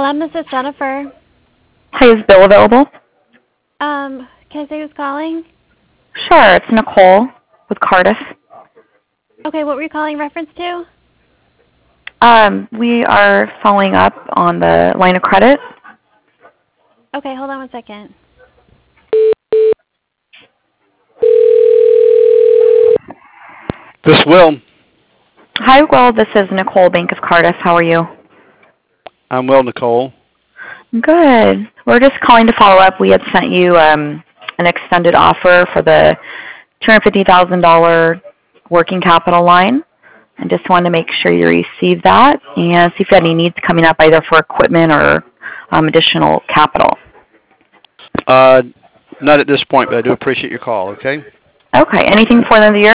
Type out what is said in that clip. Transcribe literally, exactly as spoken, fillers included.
Um, this is Jennifer. Hi, is Bill available? Um, can I say who's calling? Sure, it's Nicole with Cardiff. Okay, what were you calling reference to? Um, we are following up on the line of credit. Okay, hold on one second. This Will. Hi, Will. This is Nicole, Bank of Cardiff. How are you? I'm well, Nicole. Good. We're just calling to follow up. We had sent you um, an extended offer for the two hundred fifty thousand dollars working capital line. And just wanted to make sure you received that and see if you had any needs coming up either for equipment or um, additional capital. Uh, not at this point, but I do appreciate your call, okay? Okay. Anything for the end of the year?